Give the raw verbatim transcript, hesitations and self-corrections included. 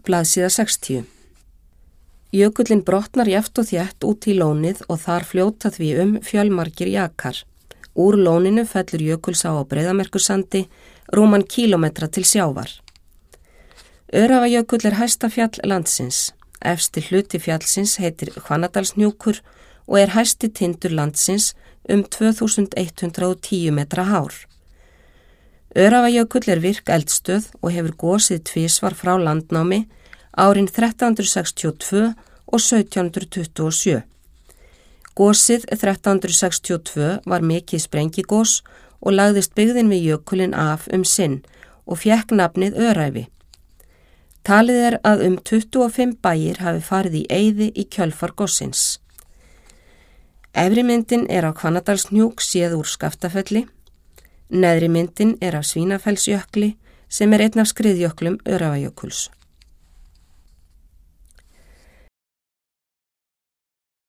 Blaðsíða sextíu. Jökullinn brotnar jafnt og þétt út í lónið og þar fljóta því um fjölmargir jakar. Úr lóninu fellur Jökulsá á Breiðamerkursandi rúman kílómetra til sjávar. Öræfajökull er hæsta fjall landsins. Efsti hluti fjallsins heitir Hvannadalshnjúkur og er hæsti tindur landsins um tvö þúsund hundrað og tíu metra hár. Öræfajökull er virk eldstöð og hefur gosið tvisvar frá landnámi árin þrettán hundruð sextíu og tvö og sautján hundruð tuttugu og sjö. Gosið þrettán hundruð sextíu og tvö var mikið sprengigos og lagðist byggðin við jökulinn af um sinn og fékk nafnið Öræfi. Talið er að um tuttugu og fimm bæir hafi farið í eyði í kjölfar gossins. Efri myndin er á Hvannadalshnjúk séð úr Skaftafelli. Neðri myndin er af Svínafellsjökli sem er einn af skriðjöklum Öræfajökuls.